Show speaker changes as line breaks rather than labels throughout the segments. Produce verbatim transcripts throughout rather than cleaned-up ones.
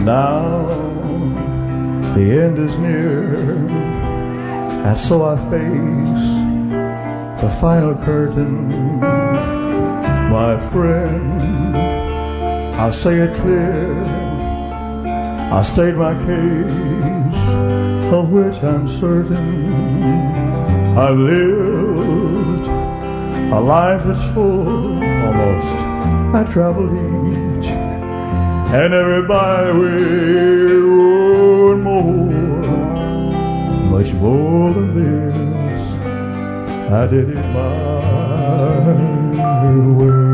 Now the end is near, and so I face the final curtain. My friend, I'll say it clear, I state my case, of which I'm certain. I've lived a life that's full, almost. I traveled each and every byway, oh, and more, much more than this, I did it my way.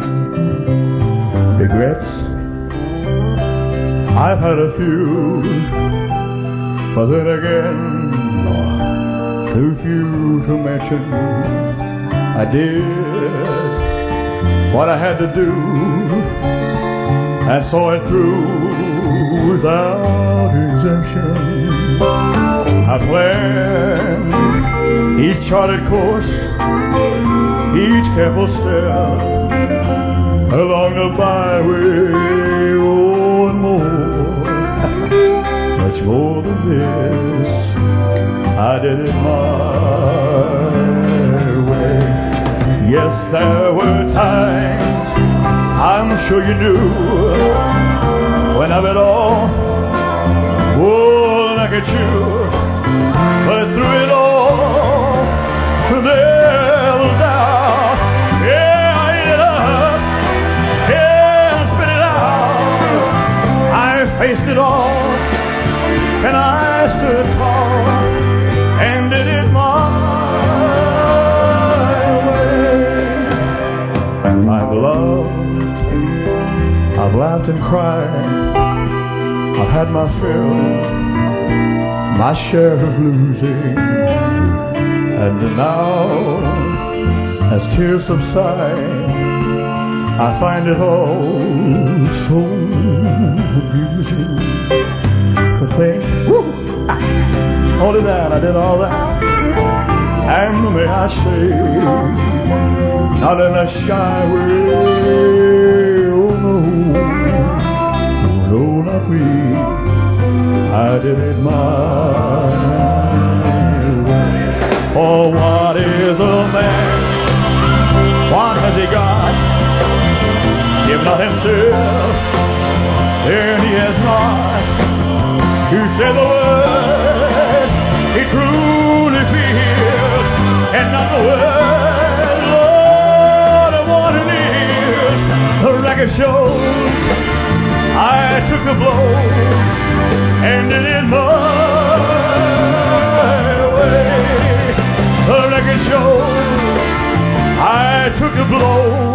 Regrets, I've had a few, but then again, oh, too few to mention. I did what I had to do, and saw it through without exemption. I planned each charted course, each careful step along the byway, oh, and more, much more than this, I did it my way. Yes, there were times, I'm sure you knew, when I went off, oh, like a Jew, but through it all, there was doubt. Yeah, I ate it up, yeah, I spit it out. I faced it all, and I stood tall, and did it my way. I've loved, I've laughed and cried, I've had my fill, my share of losing, and now, as tears subside, I find it all so amusing to think, woo, only that, I did all that, and may I say, not in a shy way, oh no, no, not me, I did it my way. Oh, what is a man? What has he got? If not himself, then he has not. You say the word he truly feels, and not the word, Lord, I want it is. The record shows I took the blow and did it my way. The record shows I took the blow